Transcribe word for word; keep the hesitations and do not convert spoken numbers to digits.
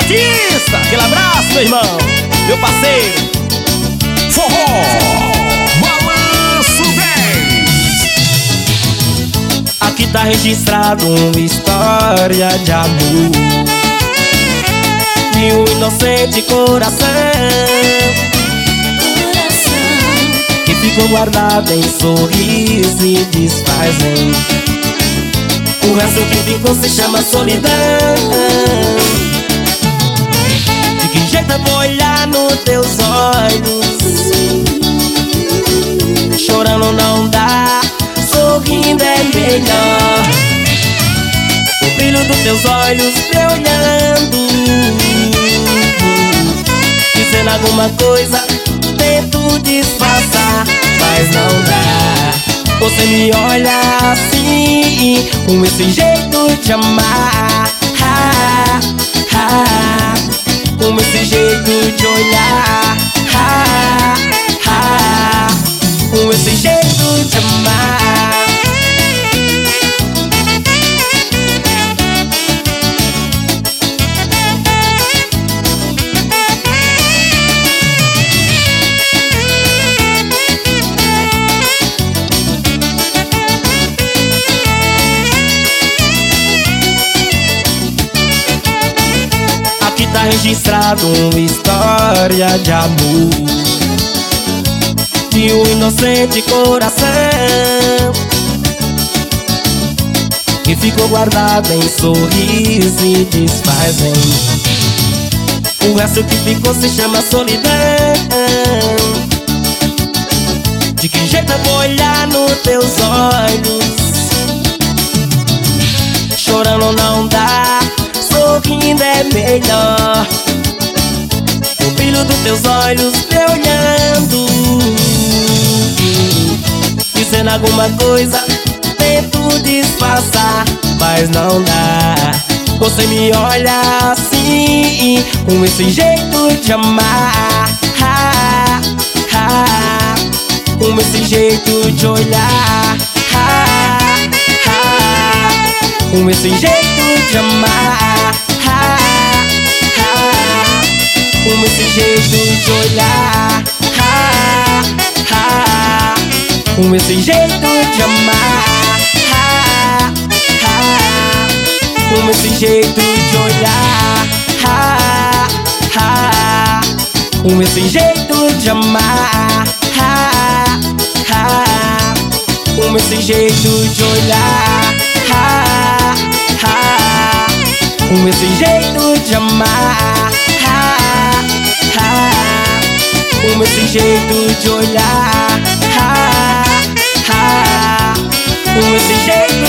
Batista, aquele abraço, meu irmão, meu parceiro. Forró Balanço dez. Aqui tá registrado uma história de amor de um inocente coração que ficou guardado em sorriso e desfaz em o resto que ficou se chama solidão. De que jeito eu vou olhar nos teus olhos? Chorando não dá, sorrindo é melhor. O brilho dos teus olhos me olhando, dizendo alguma coisa, tento disfarçar, mas não dá. Você me olha assim, com esse jeito de amar, ah, ah, com esse jeito de olhar, ah, ah, com esse jeito de amar. Tá registrado uma história de amor de um inocente coração que ficou guardado em sorriso e desfaz em o resto que ficou se chama solidão. De que jeito eu vou olhar nos teus olhos? Chorando não dá, sorrindo é melhor. O brilho dos teus olhos me olhando, dizendo alguma coisa, tento disfarçar, mas não dá. Você me olha assim, com esse jeito de amar, ah, ah, com esse jeito de olhar, ah, ah, com esse jeito de amar, ah, ah, com esse jeito de olhar, ah, ah, com esse jeito de amar, ah, ah, com esse jeito de olhar, ah, ah, com esse jeito de amar, ah, ah, com esse jeito de olhar, ah, ah, com esse jeito de amar, ah, ah, com esse jeito de olhar, ah, ah, com esse jeito